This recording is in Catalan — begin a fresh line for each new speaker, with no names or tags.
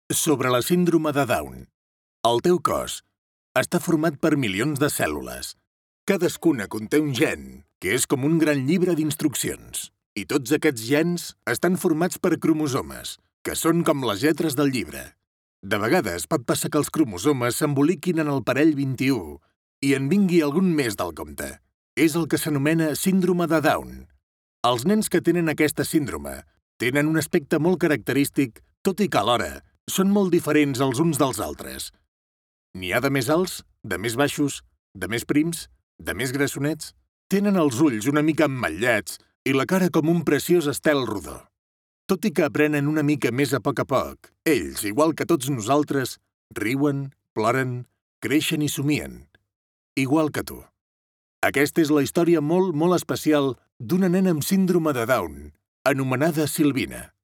Sobre la síndrome de Down. El teu cos està format per milions de cèl·lules. Cadascuna conté un gen, que és com un gran llibre d'instruccions. I tots aquests gens estan formats per cromosomes, que són com les lletres del llibre. De vegades pot passar que els cromosomes s'emboliquin en el parell 21 i en vingui algun més del compte. És el que s'anomena síndrome de Down. Els nens que tenen aquesta síndrome tenen un aspecte molt característic, tot i que alhora són molt diferents els uns dels altres. N'hi ha de més alts, de més baixos, de més prims, de més grassonets. Tenen els ulls una mica emmetllats i la cara com un preciós estel rodó. Tot i que aprenen una mica més a poc, ells, igual que tots nosaltres, riuen, ploren, creixen i somien. Igual que tu. Aquesta és la història molt especial d'una nena amb síndrome de Down, anomenada Silvina.